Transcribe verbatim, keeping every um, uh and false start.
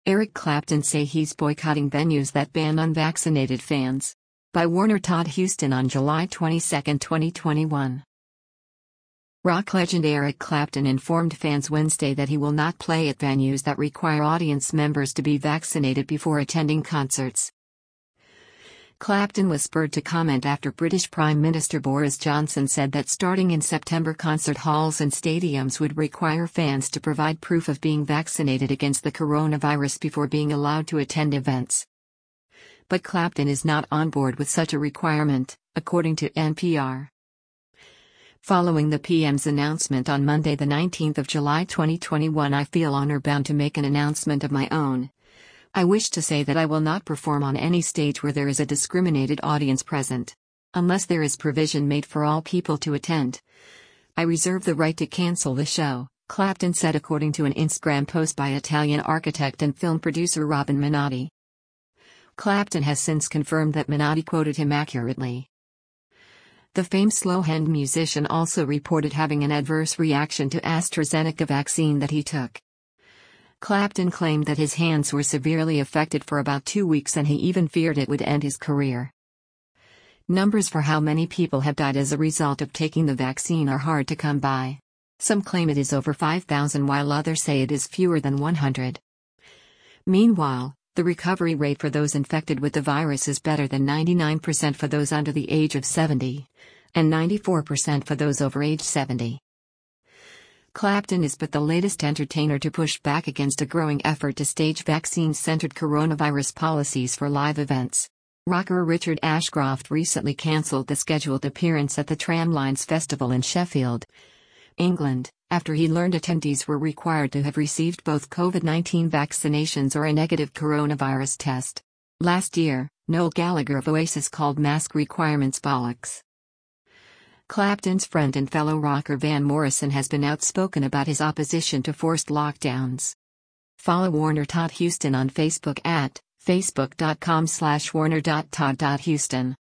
Eric Clapton say he's boycotting venues that ban unvaccinated fans. By Warner Todd Huston on July twenty-second, twenty twenty-one. Rock legend Eric Clapton informed fans Wednesday that he will not play at venues that require audience members to be vaccinated before attending concerts. Clapton was spurred to comment after British Prime Minister Boris Johnson said that starting in September concert halls and stadiums would require fans to provide proof of being vaccinated against the coronavirus before being allowed to attend events. But Clapton is not on board with such a requirement, according to N P R. Following the P M's announcement on Monday the nineteenth of July twenty twenty-one, I feel honor-bound to make an announcement of my own. I wish to say that I will not perform on any stage where there is a discriminated audience present. Unless there is provision made for all people to attend, I reserve the right to cancel the show, Clapton said according to an Instagram post by Italian architect and film producer Robin Minotti. Clapton has since confirmed that Minotti quoted him accurately. The famed slow-hand musician also reported having an adverse reaction to AstraZeneca vaccine that he took. Clapton claimed that his hands were severely affected for about two weeks and he even feared it would end his career. Numbers for how many people have died as a result of taking the vaccine are hard to come by. Some claim it is over five thousand while others say it is fewer than one hundred. Meanwhile, the recovery rate for those infected with the virus is better than ninety-nine percent for those under the age of seventy, and ninety-four percent for those over age seventy. Clapton is but the latest entertainer to push back against a growing effort to stage vaccine-centered coronavirus policies for live events. Rocker Richard Ashcroft recently cancelled the scheduled appearance at the Tramlines Festival in Sheffield, England, after he learned attendees were required to have received both COVID nineteen vaccinations or a negative coronavirus test. Last year, Noel Gallagher of Oasis called mask requirements bollocks. Clapton's friend and fellow rocker Van Morrison has been outspoken about his opposition to forced lockdowns. Follow Warner Todd Huston on Facebook at facebook dot com slash warner dot todd dot huston.